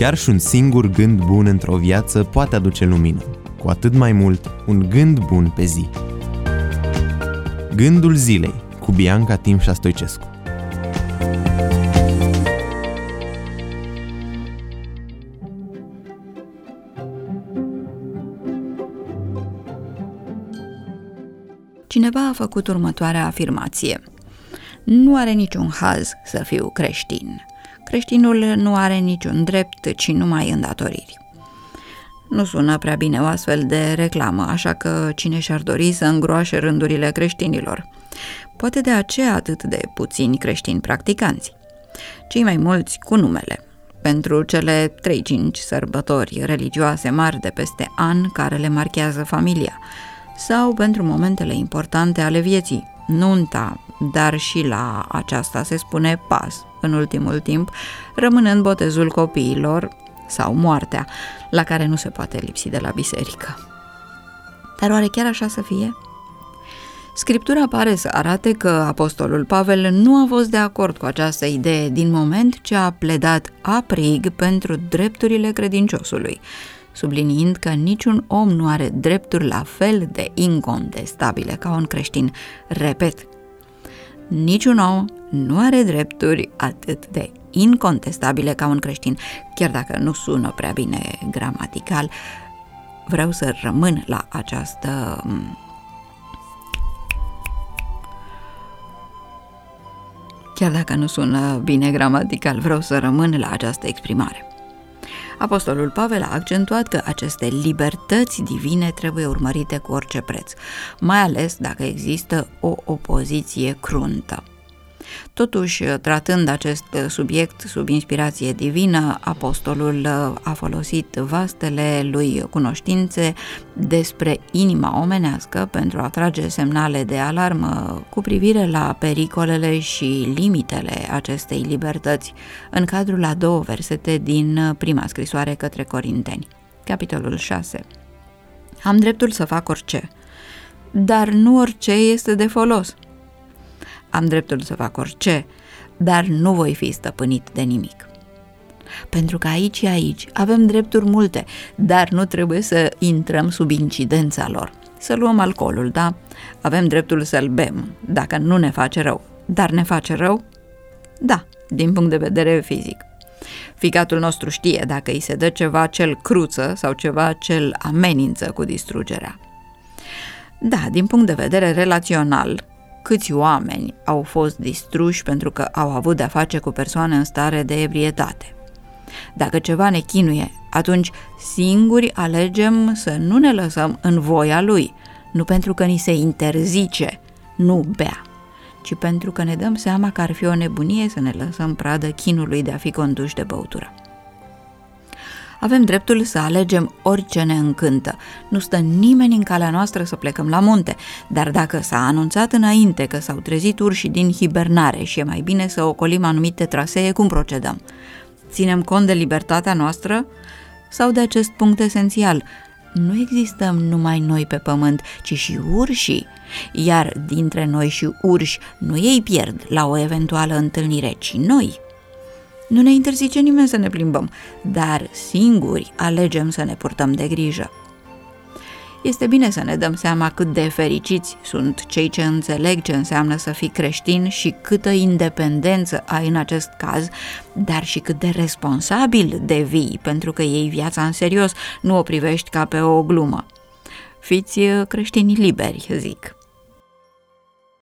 Chiar și un singur gând bun într-o viață poate aduce lumină, cu atât mai mult un gând bun pe zi. Gândul zilei cu Bianca Timșa Stoicescu. Cineva a făcut următoarea afirmație: nu are niciun haz să fiu creștin. Creștinul nu are niciun drept, ci numai îndatoriri. Nu sună prea bine o astfel de reclamă, așa că cine și-ar dori să îngroașe rândurile creștinilor? Poate de aceea atât de puțini creștini practicanți. Cei mai mulți cu numele. Pentru cele 3-5 sărbători religioase mari de peste an care le marchează familia, sau pentru momentele importante ale vieții, nunta, dar și la aceasta se spune pas în ultimul timp, rămânând botezul copiilor sau moartea, la care nu se poate lipsi de la biserică. Dar oare chiar așa să fie? Scriptura pare să arate că apostolul Pavel nu a fost de acord cu această idee din moment ce a pledat aprig pentru drepturile credinciosului, subliniind că niciun om nu are drepturi la fel de incontestabile ca un creștin. Repet, niciun om nu are drepturi atât de incontestabile ca un creștin. Chiar dacă nu sună prea bine gramatical, vreau să rămân la această exprimare. Apostolul Pavel a accentuat că aceste libertăți divine trebuie urmărite cu orice preț, mai ales dacă există o opoziție cruntă. Totuși, tratând acest subiect sub inspirație divină, apostolul a folosit vastele lui cunoștințe despre inima omenească pentru a trage semnale de alarmă cu privire la pericolele și limitele acestei libertăți în cadrul a 2 versete din prima scrisoare către Corinteni, capitolul 6. Am dreptul să fac orice, dar nu orice este de folos. Am dreptul să fac orice, dar nu voi fi stăpânit de nimic. Pentru că aici avem drepturi multe, dar nu trebuie să intrăm sub incidența lor. Să luăm alcoolul, da? Avem dreptul să-l bem, dacă nu ne face rău. Dar ne face rău? Da, din punct de vedere fizic. Ficatul nostru știe dacă îi se dă ceva ce-l cruță sau ceva ce-l amenință cu distrugerea. Da, din punct de vedere relațional, câți oameni au fost distruși pentru că au avut de-a face cu persoane în stare de ebrietate? Dacă ceva ne chinuie, atunci singuri alegem să nu ne lăsăm în voia lui, nu pentru că ni se interzice nu bea, ci pentru că ne dăm seama că ar fi o nebunie să ne lăsăm pradă chinului de a fi conduși de băutură. Avem dreptul să alegem orice ne încântă. Nu stă nimeni în calea noastră să plecăm la munte, dar dacă s-a anunțat înainte că s-au trezit urși din hibernare și e mai bine să ocolim anumite trasee, cum procedăm? Ținem cont de libertatea noastră sau de acest punct esențial? Nu existăm numai noi pe pământ, ci și urșii, iar dintre noi și urși nu ei pierd la o eventuală întâlnire, ci noi. Nu ne interzice nimeni să ne plimbăm, dar singuri alegem să ne purtăm de grijă. Este bine să ne dăm seama cât de fericiți sunt cei ce înțeleg ce înseamnă să fii creștin și câtă independență ai în acest caz, dar și cât de responsabil devii pentru că iei viața în serios, nu o privești ca pe o glumă. Fiți creștini liberi, zic.